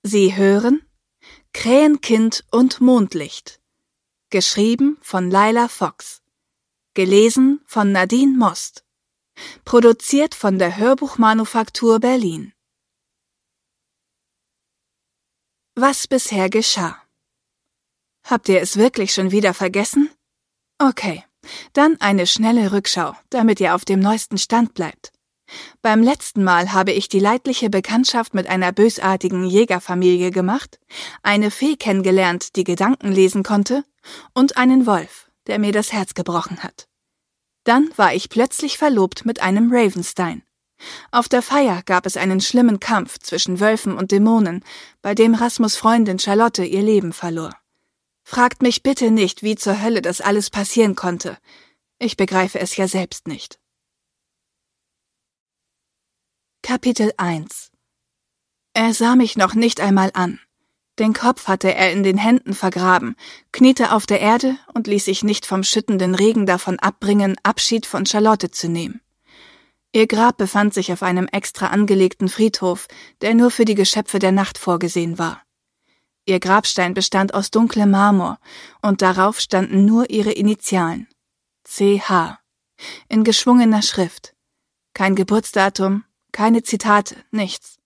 Sie hören Krähenkind und Mondlicht. Geschrieben von Laila Fox. Gelesen von Nadine Most. Produziert von der Hörbuchmanufaktur Berlin. Was bisher geschah. Habt ihr es wirklich schon wieder vergessen? Okay, dann eine schnelle Rückschau, damit ihr auf dem neuesten Stand bleibt. Beim letzten Mal habe ich die leidliche Bekanntschaft mit einer bösartigen Jägerfamilie gemacht, eine Fee kennengelernt, die Gedanken lesen konnte, und einen Wolf, der mir das Herz gebrochen hat. Dann war ich plötzlich verlobt mit einem Ravenstein. Auf der Feier gab es einen schlimmen Kampf zwischen Wölfen und Dämonen, bei dem Rasmus' Freundin Charlotte ihr Leben verlor. Fragt mich bitte nicht, wie zur Hölle das alles passieren konnte. Ich begreife es ja selbst nicht. Kapitel 1. Er sah mich noch nicht einmal an. Den Kopf hatte er in den Händen vergraben, kniete auf der Erde und ließ sich nicht vom schüttenden Regen davon abbringen, Abschied von Charlotte zu nehmen. Ihr Grab befand sich auf einem extra angelegten Friedhof, der nur für die Geschöpfe der Nacht vorgesehen war. Ihr Grabstein bestand aus dunklem Marmor, und darauf standen nur ihre Initialen. CH. In geschwungener Schrift. Kein Geburtsdatum, keine Zitate, nichts.